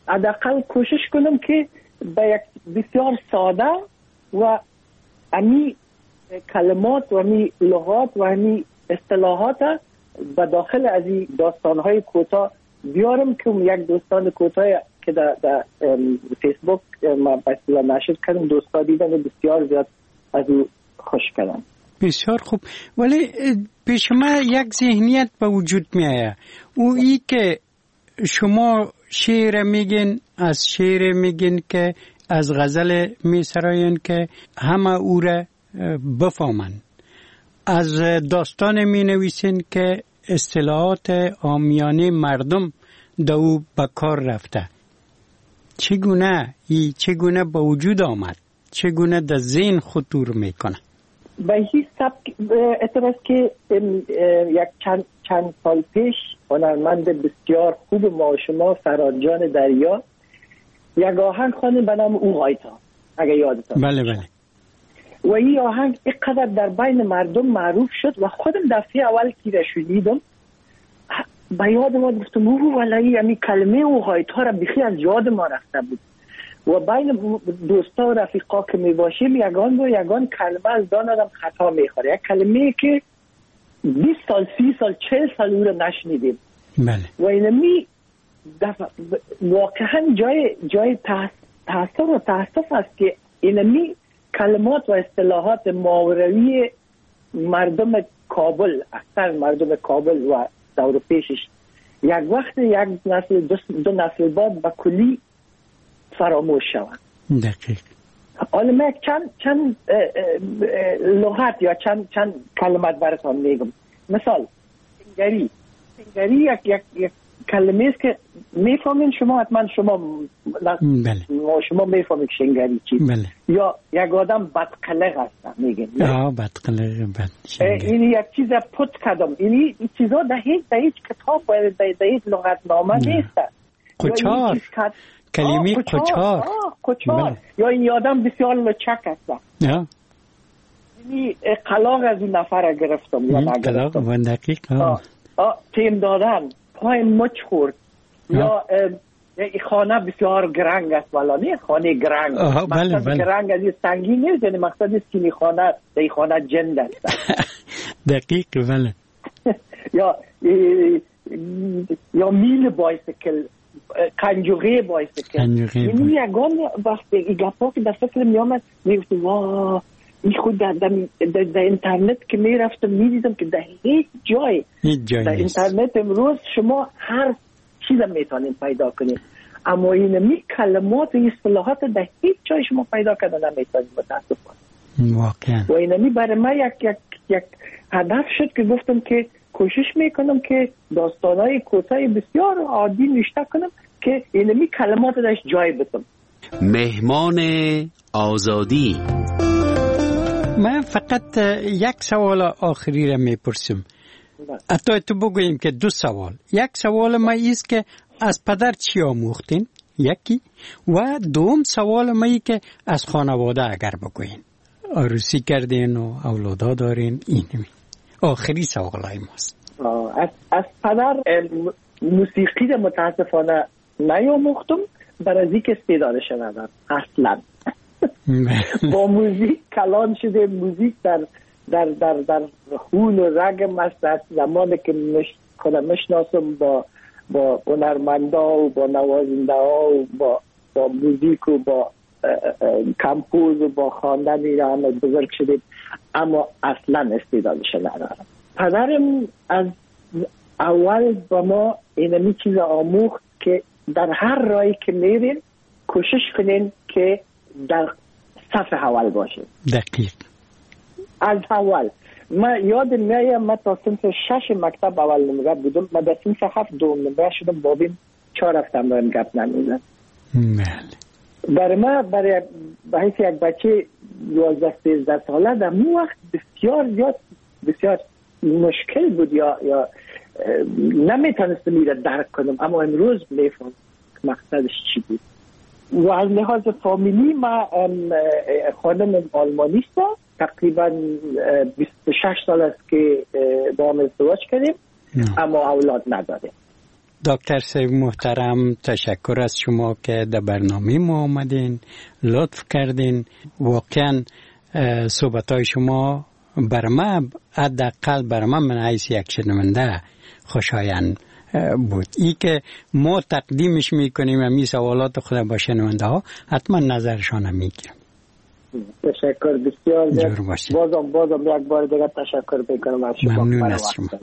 حداقل کوشش کنم که به یک بسیار ساده و امی کلمات و امی لغات و امی اصطلاحات به داخل از این داستانهای کوتاه بیارم که یک داستان کوتاه که در فیسبوک ما بسیار نشر کردم، دوستا دیدن بسیار زیاد از او خوش کردن. بسیار خوب. ولی پیش ما یک ذهنیت به وجود می آید، او ای که شما شعر میگین، از شعر میگین که از غزل میسراین که همه او را بفهمن، از داستان می نویسین که اصطلاحات عامیانه مردم دو به کار رفته. چگونه با وجود آمد؟ چگونه در ذهن خطور میکنه؟ به هیچ سبک اعتراض که یک چند سال پیش هنرمند بسیار خوب ما شما فرانجان دریا یک آهنگ خوانده به نام او غایتا، اگه یادتان. بله بله. و این آهنگ اینقدر در بین مردم معروف شد و خودم دفعه اول که را شنیدم به یاد ما گفتم والله یعنی کلمه او غایتا را بخی از یاد ما رفته بود. و بین دوستا و رفیقا که می باشیم یگان کلمه از دان آدم خطا میخوره، یک کلمه که 20 سال 30 سال 40 سال او را نشنیدیم. بله. و اینمی واقعا جای تأثیر و تأسف است که اینمی کلمات و اصطلاحات ماوروی مردم کابل، اکثر مردم کابل و دور پیشش یک وقت یک نسل دو نسل بعد به کلی فراموش شود. دقیق. حالا من چند لغت یا چند کلمات براتون میگم. مثال سنگری یک کلمه است که میفهمین شما، حتما شما شما میفهمید شنگری چی. بله. یا یک آدم بدقلق هست میگن. بدقلق این یک چیز پت کردم. این چیزا در هیچ کتاب و در هیچ لغت نامه نیست. قچار، کلمه قچار. قچار. یا این آدم بسیار لچک هست. این قلاق از این نفر گرفتم یا نگرفتم. قلاق دقیق. تیم دادن، پای مچ خورد. یا خانه بسیار گرنگ است، ولی نه خانه گرنگ. مقصد گرنگ از این سنگین نیست، یعنی مقصد است که خانه در خانه جند است. دقیق. بله. یا میل بایسکل، کنجوغه بایسکل. این یگان وقتی این گپا که در فکر میامد میگفتم واه این خود در اینترنت که میرفتم میدیدم که در هیچ جای در اینترنت امروز شما هر چیز میتونید پیدا کنید، اما این کلمات و اصطلاحات در هیچ جای شما پیدا کردن نمیتونید متاسفانه. واقعا. و اینمی برای من یک هدف شد که گفتم که کوشش میکنم که داستانهای کوتاه بسیار عادی نوشته کنم که اینمی کلمات درش جای بدم. مهمان آزادی. من فقط یک سوال آخری را میپرسم. حتی تو بگوییم که 2 سوال. یک سوال ما ایست که از پدر چی آموختین؟ یکی. و دوم سوال ما ای که از خانواده اگر بگویین. عروسی کردین و اولادا دارین. اینمی آخری سوال های ماست. از پدر موسیقی را متاسفانه نیاموختم، برای اینکه استعدادش ندارم اصلا. با موزیک کلان شده. موزیک در خون و رگم است. از زمانی که خودم مشناسم با هنرمندا و با نوازنده ها و با موزیک و با کمپوز و با خواندن ایران بزرگ شدیم، اما اصلا استعدادش ندارم. پدرم از اول با ما اینمی چیز آموخت که در هر راهی که میرین کوشش کنین که در صف اول باشه. دقیق. از اول من یاد میایم من تا صنف 6 مکتب اول نمره بودم، من در صنف 7 دوم نمره شدم، بابیم 4 هفتم رایم گپ نمیزد. برای من برای حیث یک بچه 12-13 ساله در اون وقت بسیار مشکل بود یا نمیتونستم میره درک کنم، اما امروز میفهم مقصدش چی بود. و از لحاظ فامیلی ما خانم آلمانیست، تقریبا 26 سال است که با هم ازدواج کردیم، اما اولاد نداریم. دکتر صاحب محترم، تشکر از شما که در برنامه ما آمدین، لطف کردین. واقعا صحبت‌های شما بر من، حداقل بر من حیث یک شنونده خوشایند بود. ای که ما تقدیمش میکنیم همین سوالات خود با شنونده ها، حتما نظرشان میگیرم. تشکر بسیار. جور باشید. بازم یک بار دیگه تشکر میکنم از شما. ممنون از شما.